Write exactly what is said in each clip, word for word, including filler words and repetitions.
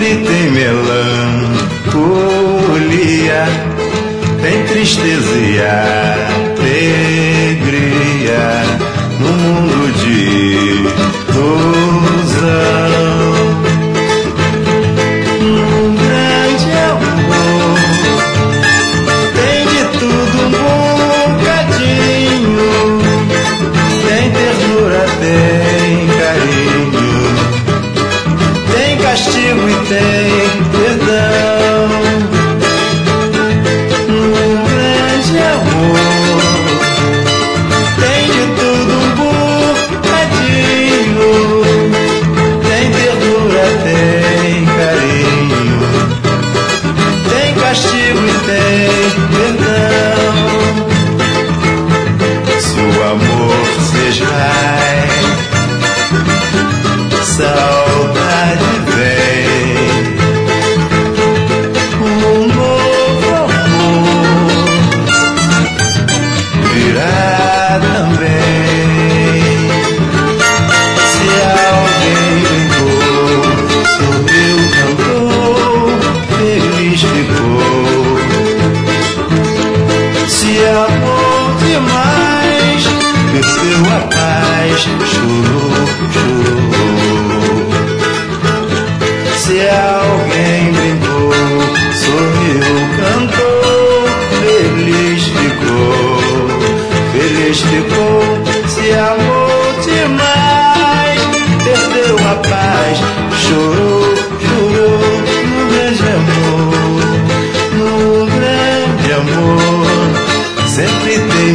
sempre tem melancolia, tem tristeza e alegria no mundo de ilusão. Num grande amor tem de tudo um bocadinho, tem ternura, tem carinho, tem castigo e tem perdão. Num grande amor tem de tudo um bocadinho, tem ternura, tem carinho, tem castigo e tem perdão. Se o amor se esvai, saudade vem, um novo amor virá também. Se alguém brincou, sorriu, cantou, feliz ficou. Se amou demais, perdeu a paz, chorou, chorou. Se alguém brincou, sorriu, cantou, feliz ficou, feliz ficou. Se amou demais, perdeu a paz, chorou, chorou. No grande amor, no grande amor, sempre tem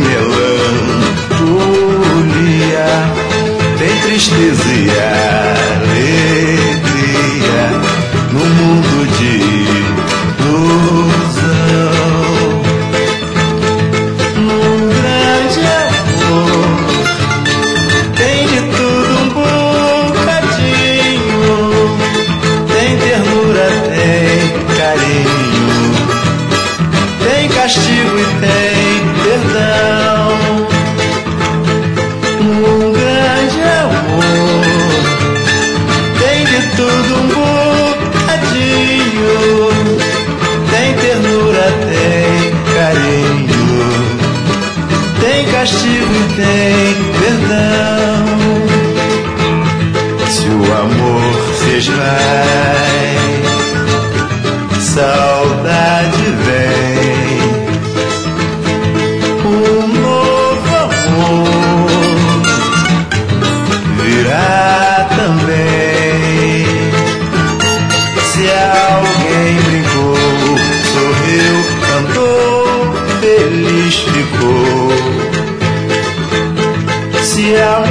melancolia, tem tristeza e alegria no mundo de ilusão. Num grande amor tem de tudo um bocadinho, tem ternura, tem carinho, tem castigo e tem perdão. Num grande amor tem de tudo um bocadinho, tem ternura, tem carinho, tem castigo e tem perdão. Se o amor se esvai, saudade vem, um novo amor virá também. Se alguém brincou, sorriu, cantou, feliz ficou. Se a